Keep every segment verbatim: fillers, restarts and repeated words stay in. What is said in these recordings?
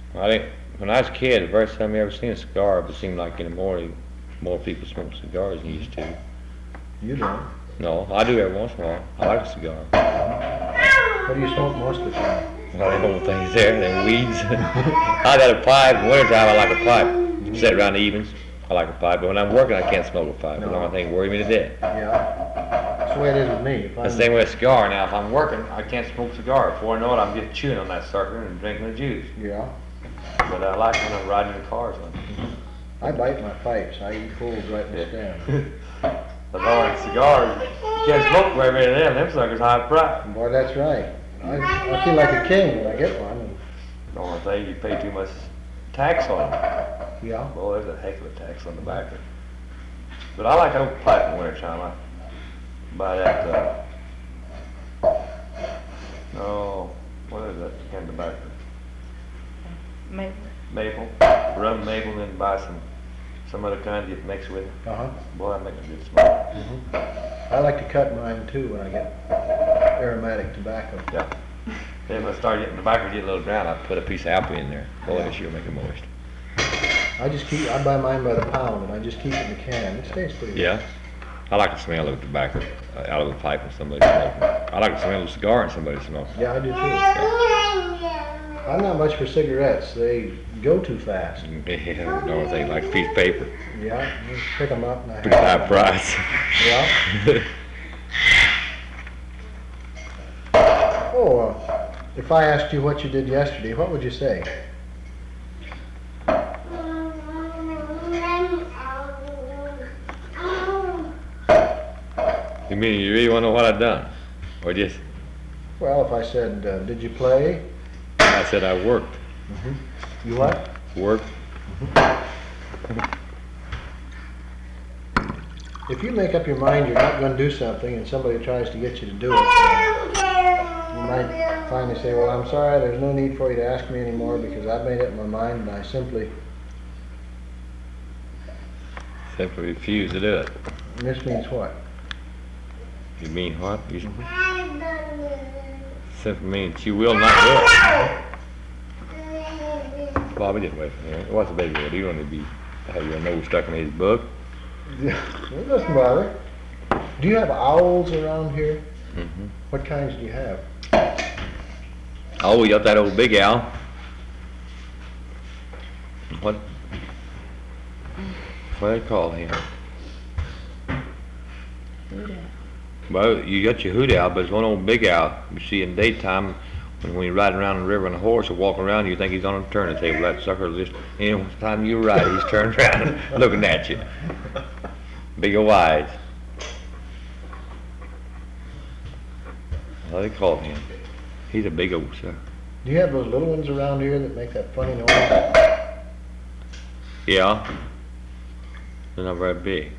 I think when I was a kid, the first time I ever seen a cigar, it seemed like in the morning, more people smoke cigars than used to. You don't? No, I do every once in a while. I like a cigar. What do you smoke most of the time? Well, them old things there, them weeds. I got a pipe. In wintertime, I like a pipe. Mm-hmm. Sit around the evenings, I like a pipe. But when I'm working, I can't smoke a pipe. No. The only thing worry me to death. Yeah. That's the way it is with me. If the same way with a cigar. Now, if I'm working, I can't smoke a cigar. Before I know it, I'm just chewing on that sucker and drinking the juice. Yeah. But I like when I'm riding in the cars. Mm-hmm. I bite my pipes. I eat pulls right in the stem. But Lord, cigars, you can't smoke very many of them. Them suckers high price. Boy, that's right. I, I feel like a king when I get one. The only thing, you pay too much tax on it. Yeah. Boy, there's a heck of a tax on the tobacco. But I like old pipe in the wintertime. I buy that, uh, oh, what is that kind of tobacco? Maple. Maple. Rum maple, and then buy some some other kind you mix with it. Uh-huh. Boy, that makes a good smoke. Mm-hmm. I like to cut mine too when I get aromatic tobacco. Yeah. Then when I start getting tobacco, get a little brown, I put a piece of apple in there. Boy, Yeah. this year make it moist. I just keep, I buy mine by the pound and I just keep it in the can. It stays pretty good. Yeah. I like the smell of tobacco uh, out of the pipe when somebody's smoking. I like the smell of a cigar when somebody's smoking. Yeah, I do too. Yeah. I'm not much for cigarettes. They go too fast. Yeah, no thing like a piece of paper. Yeah, you pick them up and I Pretty high price. Yeah. Oh, uh, if I asked you what you did yesterday, what would you say? You mean you really want to know what I've done? Or just? Well, if I said, uh, did you play? I said I worked. Mm-hmm. You what? Worked. Mm-hmm. If you make up your mind you're not going to do something and somebody tries to get you to do it, uh, you might finally say, well, I'm sorry, there's no need for you to ask me anymore because I've made up my mind and I simply... Simply refuse to do it. And this means what? You mean what? You Mm-hmm. simply means you will not do it. Bobby, just wait for me. What's the baby do? You don't need to be have your nose stuck in his book. Yeah, it doesn't bother. Do you have owls around here? Mm-hmm. What kinds do you have? Oh, we got that old big owl. What? What do they call him? Hoot owl. Well, you got your hoot owl, but it's one old big owl. You see in daytime when, when you're riding around the river on a horse or walking around, you think he's on a turntable. That sucker just, you know, the time you ride, he's turned around and looking at you. Big old eyes. What do they call him? He's a big old sucker. Do you have those little ones around here that make that funny noise? Yeah. They're not very big.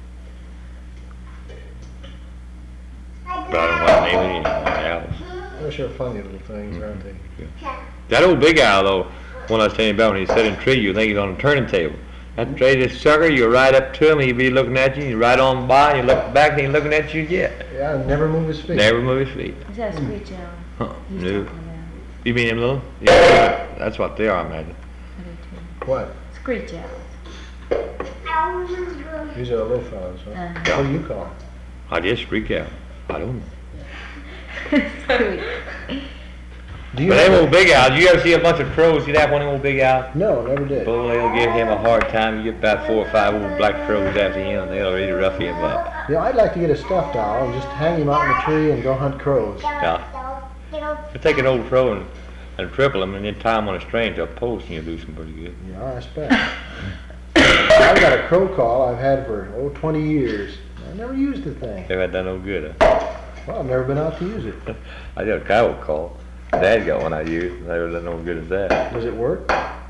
But I don't want to name any owls. They're sure funny little things, Mm-hmm. aren't they? Yeah. That old big owl, though, one I was telling you about, when he's sitting in a tree, you think he's on a turning table. That tree, this sucker, you ride up to him, he'll be looking at you, you ride on by, you look back, and he's looking at you yet. Yeah, and never move his feet. Never move his feet. Is that a screech owl? Huh, He's no. talking about. You mean them little? Yeah, that's what they are, I imagine. I do too. What? Screech owls. These are the little fellows, huh? Uh-huh. What do you call them? I just freak out. I don't know. Squeak. Do you But have them a- old big owls, you ever see a bunch of crows, you have one of them old big owls? No, never did. Boy, they'll give him a hard time. You get about four or five old black crows after him, they'll really rough him up. You know, I'd like to get a stuffed owl and just hang him out in the tree and go hunt crows. Yeah. You take an old crow and, and triple him and then tie him on a string to a post and you'll do some pretty good. Yeah, I expect. I've got a crow call I've had for, oh, twenty years. I never used the thing. Never had done no good, huh? Well, I've never been out to use it. I got a cow call. Dad got one I used. Never done no good as that. Does it work?